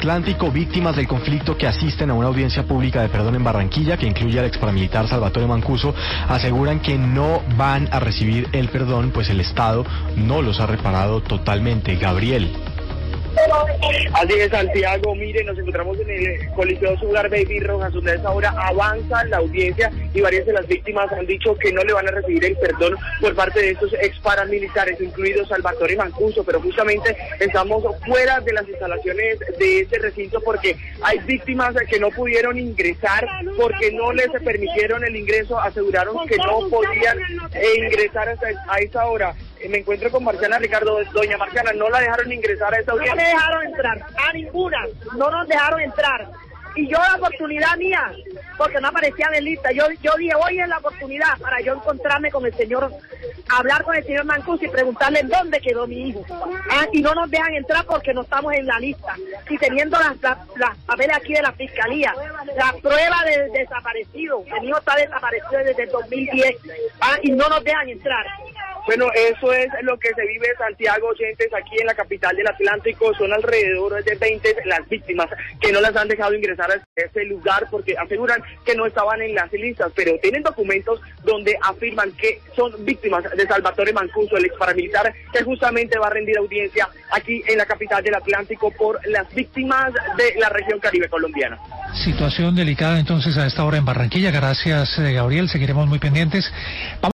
Atlántico, víctimas del conflicto que asisten a una audiencia pública de perdón en Barranquilla, que incluye al exparamilitar Salvatore Mancuso, aseguran que no van a recibir el perdón, pues el Estado no los ha reparado totalmente. Gabriel. Así es, Santiago. Mire, nos encontramos en el Coliseo Sugar Baby Rojas, donde a esa hora avanza la audiencia y varias de las víctimas han dicho que no le van a recibir el perdón por parte de estos ex paramilitares, incluido Salvatore Mancuso, pero justamente estamos fuera de las instalaciones de este recinto porque hay víctimas que no pudieron ingresar porque no les permitieron el ingreso, aseguraron que no podían ingresar hasta a esa hora. Me encuentro con Marciana Ricardo. Doña Marciana, no la dejaron ingresar a esa audiencia. No me dejaron entrar, a ninguna, no nos dejaron entrar. Y yo la oportunidad mía, porque no aparecía en lista, yo dije, hoy es la oportunidad para yo encontrarme con el señor, hablar con el señor Mancuso y preguntarle en dónde quedó mi hijo. Y no nos dejan entrar porque no estamos en la lista. Y teniendo las papeles aquí de la fiscalía, la prueba de desaparecido, mi hijo está desaparecido desde el 2010, y no nos dejan entrar. Bueno, eso es lo que se vive, Santiago, oyentes, aquí en la capital del Atlántico. Son alrededor de 20 las víctimas que no las han dejado ingresar a ese lugar porque aseguran que no estaban en las listas, pero tienen documentos donde afirman que son víctimas de Salvatore Mancuso, el ex paramilitar que justamente va a rendir audiencia aquí en la capital del Atlántico por las víctimas de la región caribe colombiana. Situación delicada entonces a esta hora en Barranquilla. Gracias, Gabriel. Seguiremos muy pendientes.